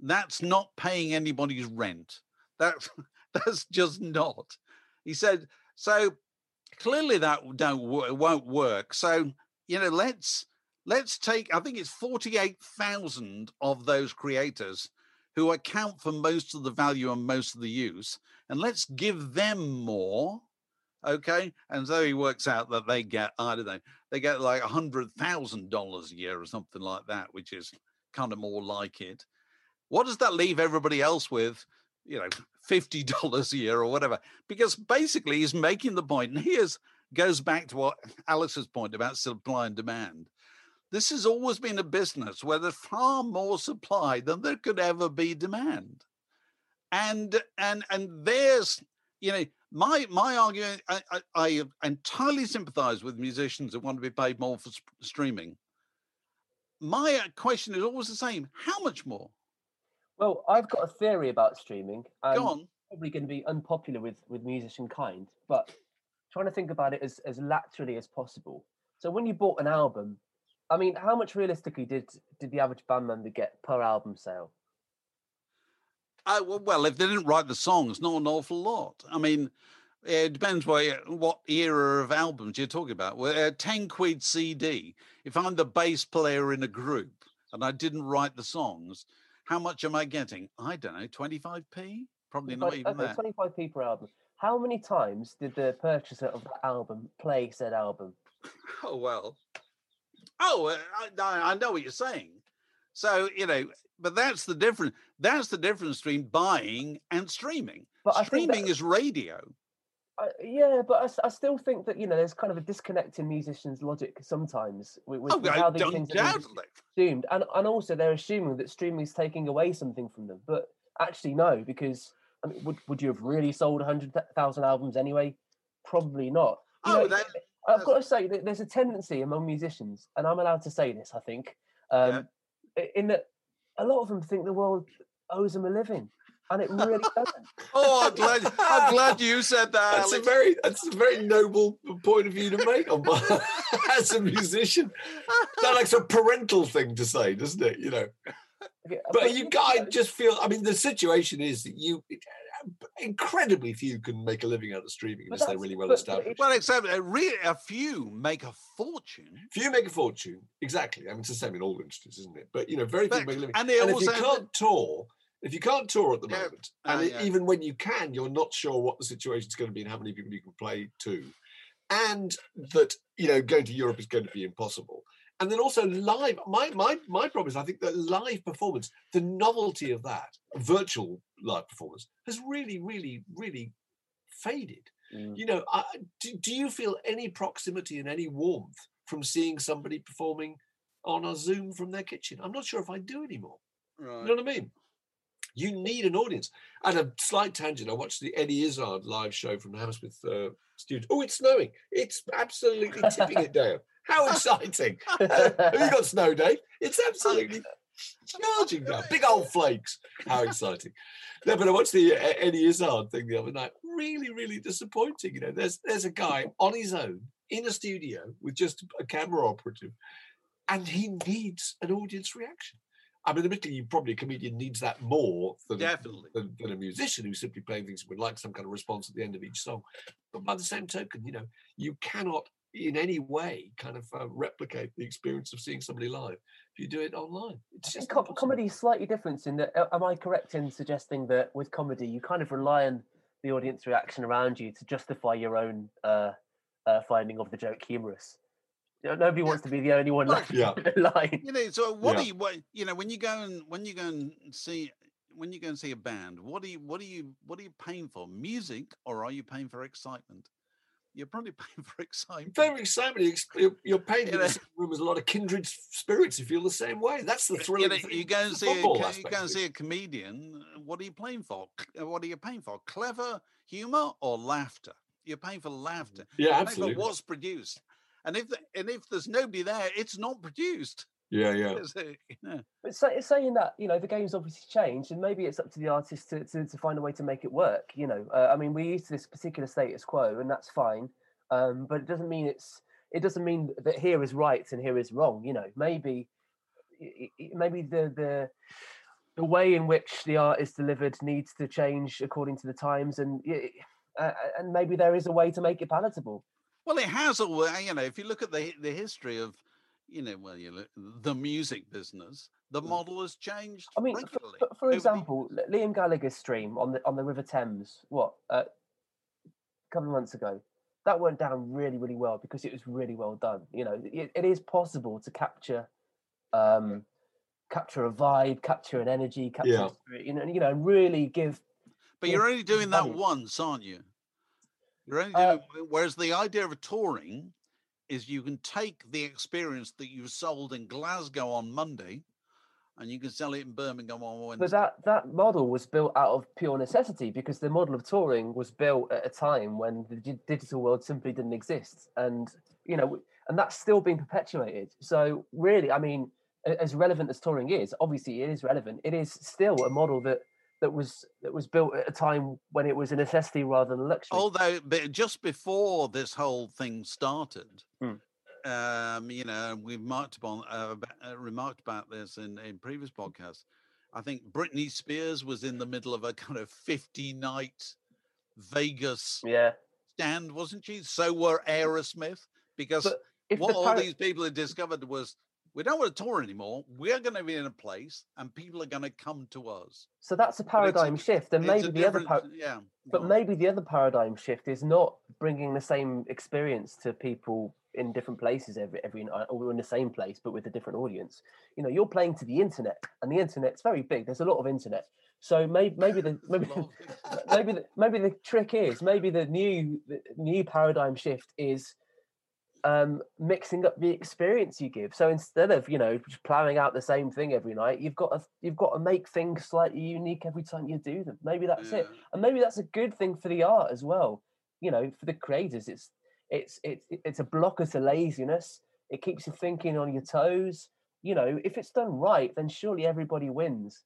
That's not paying anybody's rent. That's just not. He said, so clearly that won't work. So, let's take, I think it's 48,000 of those creators who account for most of the value and most of the use, and let's give them more. Okay. And so he works out that they get, I don't know, they get like $100,000 a year or something like that, which is kind of more like it. What does that leave everybody else with? $50 a year or whatever, because basically he's making the point, and goes back to what Alex's point about supply and demand. This has always been a business where there's far more supply than there could ever be demand. And there's, my argument, I entirely sympathize with musicians that want to be paid more for streaming. My question is always the same. How much more? Well, I've got a theory about streaming. Go on. Probably going to be unpopular with musician kind, but trying to think about it as laterally as possible. So when you bought an album, I mean, how much realistically did the average band member get per album sale? Well, if they didn't write the songs, not an awful lot. I mean, it depends what era of albums you're talking about. Well, 10 quid CD. If I'm the bass player in a group and I didn't write the songs, how much am I getting? I don't know, 25p? Probably not even that. 25p per album. How many times did the purchaser of that album play said album? Oh, well. Oh, I know what you're saying. So, but that's the difference. That's the difference between buying and streaming. But streaming is radio. Yeah, but I still think that, there's kind of a disconnect in musicians' logic sometimes with how these things are assumed. And also they're assuming that streaming is taking away something from them. But actually, no, because I mean, would you have really sold 100,000 albums anyway? Probably not. I've got to say that there's a tendency among musicians, and I'm allowed to say this, I think, in that a lot of them think the world owes them a living. And it really doesn't. Oh, I'm glad you said that. That's a very noble point of view to make as a musician. That's like a parental thing to say, doesn't it? Okay, but you guys just feel. I mean, the situation is that incredibly few can make a living out of streaming unless they're really well established. Well, except a few make a fortune. Few make a fortune, exactly. I mean, it's the same in all industries, isn't it? But very few make a living. And if you can't tour. If you can't tour at the moment, and even when you can, you're not sure what the situation's going to be and how many people you can play to, and that going to Europe is going to be impossible. And then also live. My problem is I think that live performance, the novelty of that virtual live performance, has really, really, really faded. Do you feel any proximity and any warmth from seeing somebody performing on a Zoom from their kitchen? I'm not sure if I do anymore. Right. You know what I mean? You need an audience. And a slight tangent, I watched the Eddie Izzard live show from Hammersmith Studios. Oh, it's snowing. It's absolutely tipping it down. How exciting. Have you got snow, Dave? It's absolutely charging down. Big old flakes. How exciting. No, but I watched the Eddie Izzard thing the other night. Really, really disappointing. There's a guy on his own in a studio with just a camera operative, and he needs an audience reaction. I mean, admittedly, probably a comedian needs that more than a musician who's simply playing things with like some kind of response at the end of each song. But by the same token, you cannot in any way kind of replicate the experience of seeing somebody live if you do it online. It's just comedy is slightly different in that. Am I correct in suggesting that with comedy, you kind of rely on the audience reaction around you to justify your own finding of the joke humorous? Nobody wants to be the only one laughing at the line. So when you go and see a band, what are you paying for? Music, or are you paying for excitement? You're probably paying for excitement. Very excitement. You're paying in the room with a lot of kindred spirits who feel the same way. That's the thrill. You go and see a comedian. What are you paying for? What are you paying for? Clever humor or laughter? You're paying for laughter. Yeah, absolutely. For what's produced. And if there's nobody there, it's not produced. Yeah. But saying that, the game's obviously changed, and maybe it's up to the artist to find a way to make it work. I mean, we're used to this particular status quo, and that's fine. But it doesn't mean that here is right and here is wrong. Maybe the the way in which the art is delivered needs to change according to the times, and maybe there is a way to make it palatable. Well, it has all. If you look at the history of, the music business, the model has changed. I mean, regularly. For example, Liam Gallagher's stream on the River Thames, a couple of months ago, that went down really, really well because it was really well done. It is possible to capture a vibe, capture an energy, capture a spirit, and really give. But you're only doing that once, aren't you? You're only doing. Whereas the idea of a touring is you can take the experience that you sold in Glasgow on Monday, and you can sell it in Birmingham on Wednesday. But that model was built out of pure necessity because the model of touring was built at a time when the digital world simply didn't exist, and and that's still being perpetuated. So really, I mean, as relevant as touring is, obviously it is relevant. It is still a model that was built at a time when it was a necessity rather than a luxury. Although, but just before this whole thing started, we've remarked about this in previous podcasts. I think Britney Spears was in the middle of a kind of 50-night Vegas stand, wasn't she? So were Aerosmith, because what all these people had discovered was, we don't want to tour anymore. We're going to be in a place, and people are going to come to us. So that's a paradigm shift, and maybe the other maybe the other paradigm shift is not bringing the same experience to people in different places every night, or in the same place but with a different audience. You're playing to the internet, and the internet's very big. There's a lot of internet. So maybe the trick is, maybe the new paradigm shift is mixing up the experience you give. So instead of just plowing out the same thing every night, you've got to make things slightly unique every time you do them. Maybe that's it, and maybe that's a good thing for the art as well. For the creators, it's a blocker to laziness. It keeps you thinking on your toes. If it's done right, then surely everybody wins.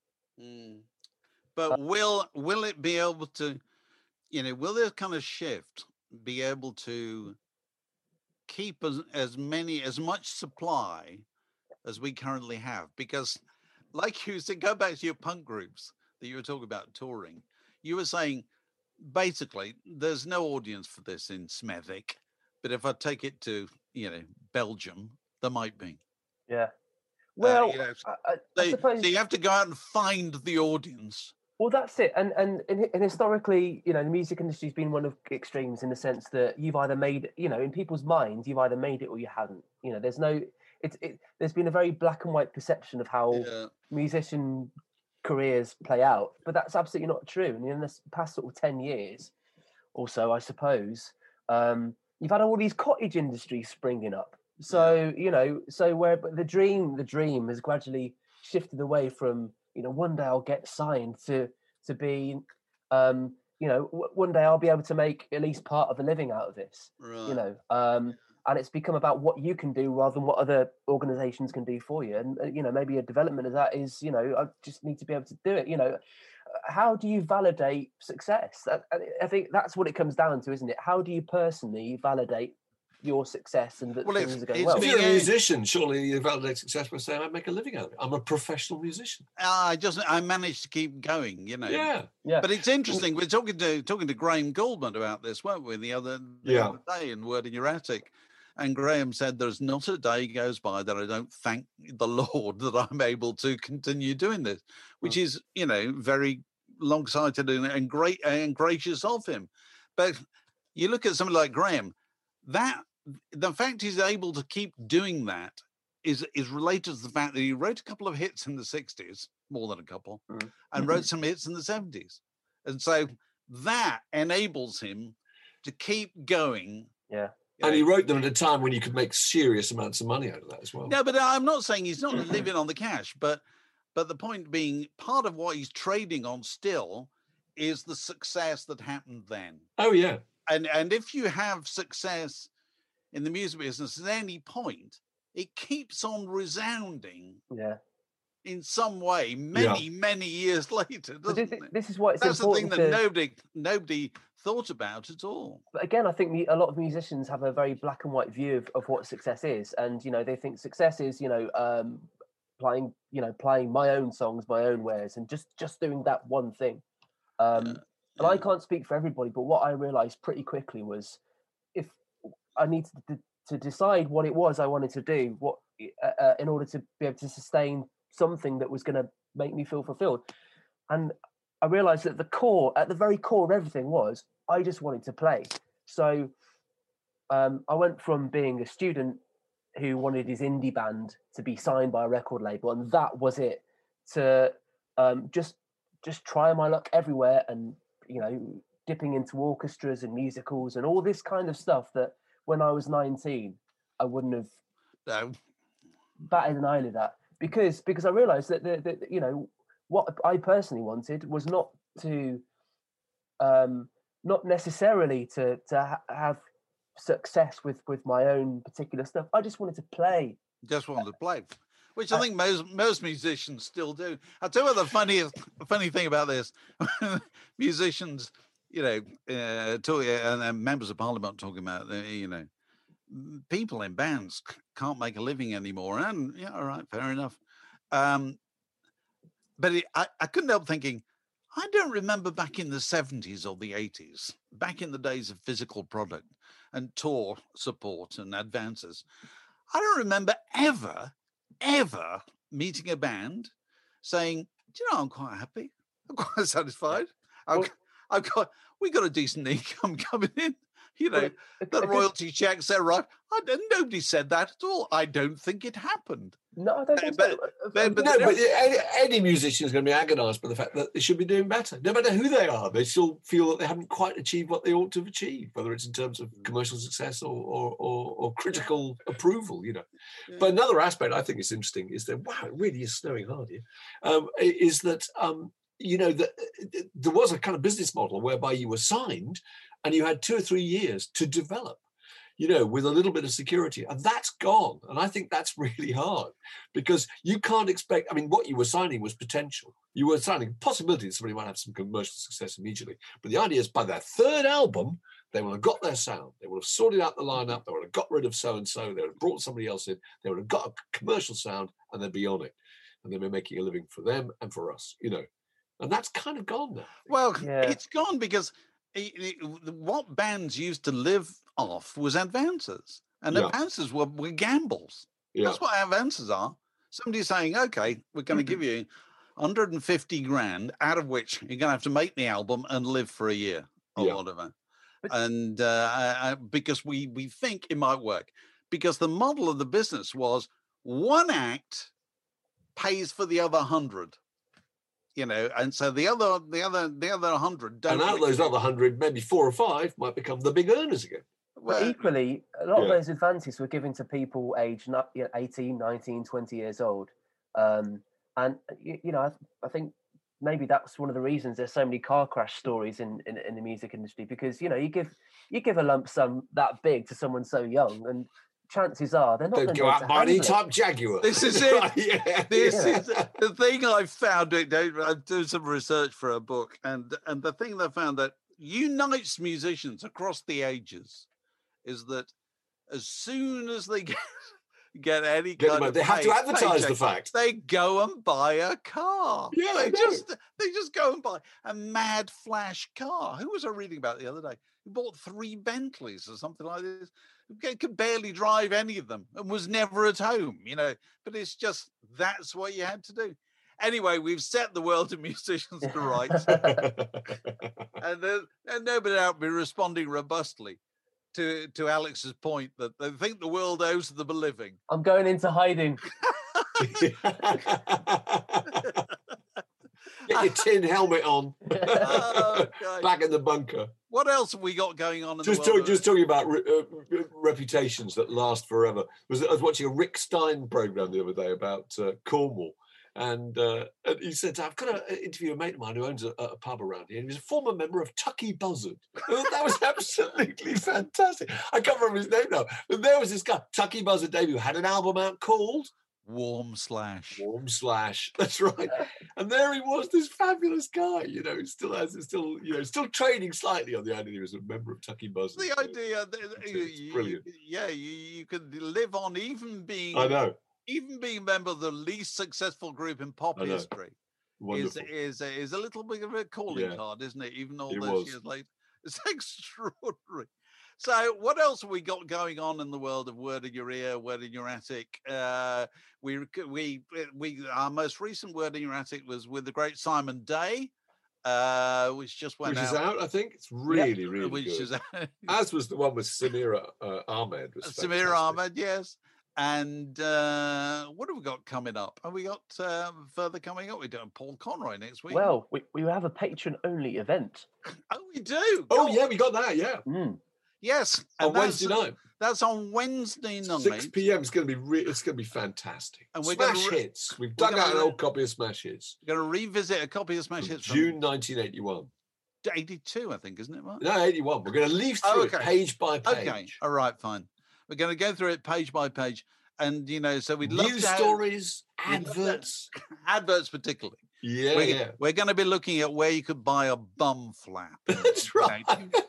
But will it be able to, will this kind of shift be able to keep as much supply as we currently have? Because, like you said, go back to your punk groups that you were talking about touring. You were saying basically there's no audience for this in Smethwick, but if I take it to Belgium, there might be. Yeah. Well, I suppose so you have to go out and find the audience. Well, that's it, and historically, the music industry's been one of extremes in the sense that you've either made, in people's minds, you've either made it or you haven't. There's been a very black and white perception of how musician careers play out, but that's absolutely not true. And in the past sort of 10 years or so, I suppose, you've had all these cottage industries springing up. So where the dream has gradually shifted away from, one day I'll get signed to be, one day I'll be able to make at least part of a living out of this, right. And it's become about what you can do rather than what other organizations can do for you. And, maybe a development of that is, I just need to be able to do it. How do you validate success? I think that's what it comes down to, isn't it? How do you personally validate your success and that things are going well? If you're a musician, surely you validate success by saying, I make a living out of it. I'm a professional musician. I managed to keep going, Yeah. But it's interesting. We're talking to Graham Goldman about this, weren't we, the other day in Word in Your Attic. And Graham said, there's not a day goes by that I don't thank the Lord that I'm able to continue doing this, which is, very long-sighted and great and gracious of him. But you look at somebody like Graham, the fact he's able to keep doing that is related to the fact that he wrote a couple of hits in the 60s, more than a couple, and wrote some hits in the 70s. And so that enables him to keep going. Yeah. And he wrote them at a time when you could make serious amounts of money out of that as well. No, but I'm not saying he's not living on the cash, but the point being, part of what he's trading on still is the success that happened then. Oh, yeah. And if you have success in the music business at any point, it keeps on resounding in some way many years later, doesn't it? This is what it's That's important. The thing that nobody thought about at all. But again, I think a lot of musicians have a very black and white view of what success is. And, they think success is, playing my own songs, my own ways, and just doing that one thing. And I can't speak for everybody, but what I realized pretty quickly was if I needed to decide what it was I wanted to do, what in order to be able to sustain something that was going to make me feel fulfilled. And I realized that at the very core of everything was I just wanted to play. So I went from being a student who wanted his indie band to be signed by a record label, and that was it, to just try my luck everywhere, and dipping into orchestras and musicals and all this kind of stuff that when I was 19 I wouldn't have batted an eyelid at, because I realized that what I personally wanted was not necessarily to have success with my own particular stuff. I just wanted to play. Just wanted to play, which I think most musicians still do. I'll tell you what the funny thing about this: musicians, talking, and members of parliament talking about, people in bands can't make a living anymore. And yeah, all right, fair enough. But I couldn't help thinking, I don't remember back in the 70s or the 80s, back in the days of physical product and tour support and advances, I don't remember ever meeting a band saying, do you know, I'm quite happy. I'm quite satisfied. We got a decent income coming in. The royalty checks are right. Nobody said that at all. I don't think it happened. No, I don't think so. But any musician is going to be agonised by the fact that they should be doing better. No matter who they are, they still feel that they haven't quite achieved what they ought to have achieved, whether it's in terms of commercial success or critical approval, Yeah. But another aspect I think is interesting is that, wow, it really is snowing hard here, is that, there was a kind of business model whereby you were signed and you had 2 or 3 years to develop, with a little bit of security. And that's gone. And I think that's really hard, because you can't expect, what you were signing was potential. You were signing a possibility that somebody might have some commercial success immediately. But the idea is by their third album, they will have got their sound. They will have sorted out the lineup. They will have got rid of so-and-so. They would have brought somebody else in. They would have got a commercial sound, and they'd be on it. And they'd be making a living for them and for us, And that's kind of gone now. Well, It's gone because what bands used to live off was advances, and advances were gambles. That's what advances are. Somebody saying, okay, we're going to give you 150 grand, out of which you're going to have to make the album and live for a year or whatever. And because we think it might work, because the model of the business was one act pays for the other 100. And so the other 100 don't. And out of those other 100, maybe 4 or 5 might become the big earners again. But equally, a lot of those advances were given to people aged 18, 19, 20 years old. And, I think maybe that's one of the reasons there's so many car crash stories in the music industry, because, you give a lump sum that big to someone so young, and chances are they're not going to go out and buy any type Jaguar. This is it. This is the thing I've found. I'm doing some research for a book, and the thing that I found that unites musicians across the ages is that as soon as they get any kind of they have to advertise the fact. They go and buy a car. Yeah, they just go and buy a mad flash car. Who was I reading about the other day? He bought 3 Bentleys or something like this. He could barely drive any of them and was never at home, But it's just, that's what you had to do. Anyway, we've set the world of musicians to rights. and nobody out be responding robustly to Alex's point that they think the world owes them a living. I'm going into hiding. Get your tin helmet on. Back in the bunker. What else have we got going on in the world? Just talking about reputations that last forever. I was watching a Rick Stein program the other day about Cornwall. And he said, I've got to interview a mate of mine who owns a pub around here. And he was a former member of Tucky Buzzard. That was absolutely fantastic. I can't remember his name now. But there was this guy, Tucky Buzzard Dave, who had an album out called Warm Slash. That's right. And there he was, this fabulous guy, still trading slightly on the idea he was a member of Tucky Buzzard. The idea that it's brilliant. You could live on even being I know. even being a member of the least successful group in pop history is a little bit of a calling card, isn't it? Even all those years later, it's extraordinary. So, what else have we got going on in the world of Word in Your Ear, Word in Your Attic? Our most recent Word in Your Attic was with the great Simon Day, which just went out. Which is out, I think. It's really good. Is as was the one with Samira Ahmed. Samira Ahmed, yes. And what have we got coming up? Have we got further coming up? We're doing Paul Conroy next week. Well, we have a patron-only event. Oh, we do? Oh, yeah, we got that, yeah. Yes. On Wednesday night. That's on Wednesday night. 6 p.m. It's going to be fantastic. And we're Smash Hits. We've dug out an old copy of Smash Hits. We're going to revisit a copy of Smash Hits from June 1981. 82, I think, isn't it, Mark? No, 81. We're going to leaf through it page by page. Okay, all right, fine. We're going to go through it page by page. And, so we'd love news stories, adverts. Adverts particularly. Yeah, We're going to be looking at where you could buy a bum flap. That's right.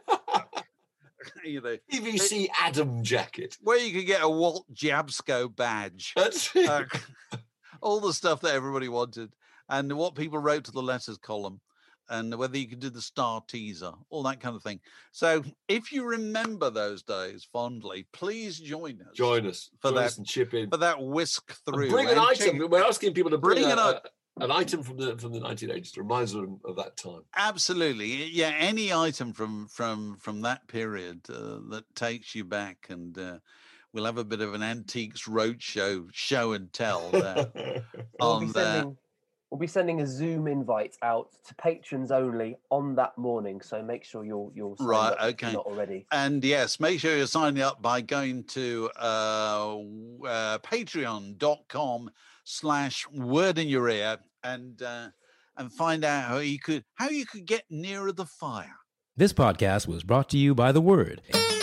PVC Adam jacket. Where you could get a Walt Jabsco badge. That's it. All the stuff that everybody wanted. And what people wrote to the letters column. And whether you could do the star teaser, all that kind of thing. So if you remember those days fondly, please join us. Join us and chip in. For that whisk through. And bring an item. We're asking people to bring an item from the 1980s to remind them of that time. Absolutely. Yeah, any item from that period that takes you back, and we'll have a bit of an Antiques Roadshow show and tell there. We'll be sending a Zoom invite out to patrons only on that morning, so make sure you're right. Up okay, if you're not already. And yes, make sure you're signing up by going to patreon.com/word in your ear and find out how you could get nearer the fire. This podcast was brought to you by The Word.